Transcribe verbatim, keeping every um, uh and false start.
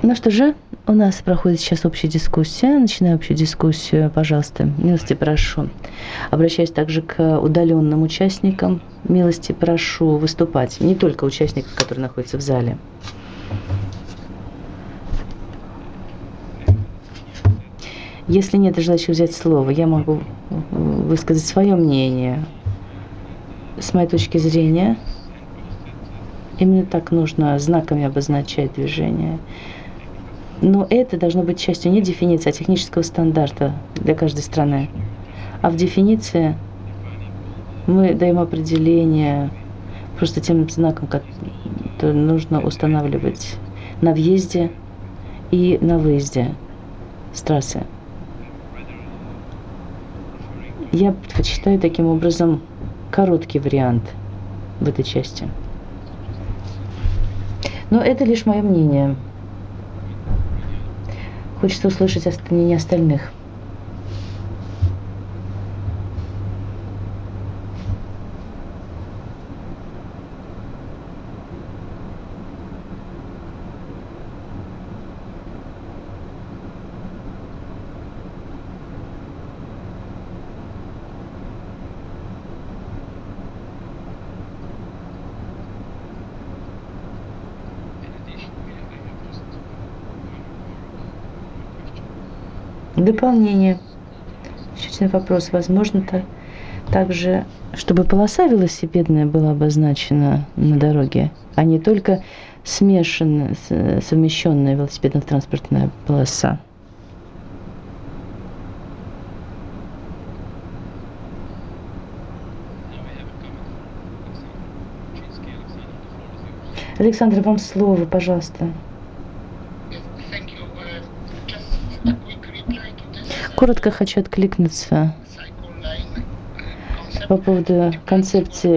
Ну что же, у нас проходит сейчас общая дискуссия. Начинаю общую дискуссию, пожалуйста. Милости прошу. Обращаюсь также к удаленным участникам. Милости прошу выступать. Не только участников, которые находятся в зале. Если нет желающих взять слово, я могу высказать свое мнение. С моей точки зрения, именно так нужно знаками обозначать движение. Но это должно быть частью не дефиниции, а технического стандарта для каждой страны. А в дефиниции мы даем определение просто тем знаком, который нужно устанавливать на въезде и на выезде с трассы. Я предпочитаю таким образом короткий вариант в этой части. Но это лишь мое мнение. Хочется услышать мнение остальных. Дополнение. Еще один вопрос. Возможно, так, также, чтобы полоса велосипедная была обозначена на дороге, а не только смешанная, совмещенная велосипедно-транспортная полоса. Александр, вам слово, пожалуйста. Коротко хочу откликнуться по поводу концепции